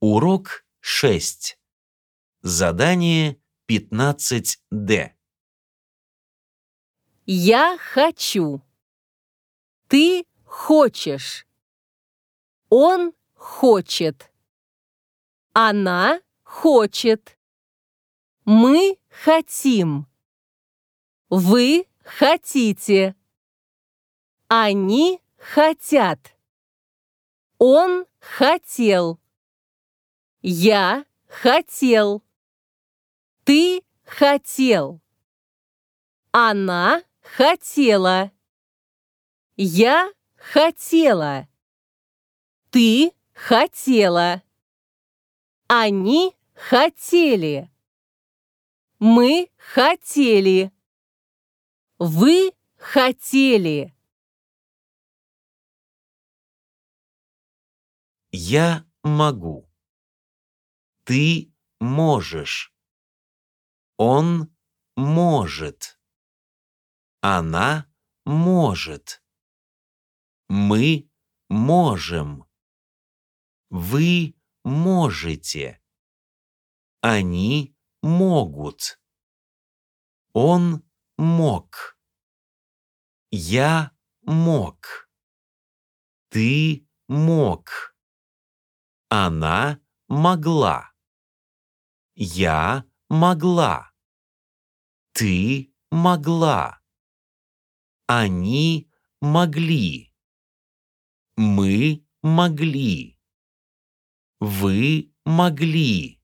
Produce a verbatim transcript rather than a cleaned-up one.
Урок шесть. Задание пятнадцать дэ. Я хочу. Ты хочешь. Он хочет. Она хочет. Мы хотим. Вы хотите. Они хотят. Он хотел. Я хотел. Ты хотел. Она хотела. Я хотела. Ты хотела. Они хотели. Мы хотели. Вы хотели. Я могу. Ты можешь. Он может. Она может. Мы можем. Вы можете. Они могут. Он мог. Я мог. Ты мог. Она могла. Я могла. Ты могла. Они могли. Мы могли. Вы могли.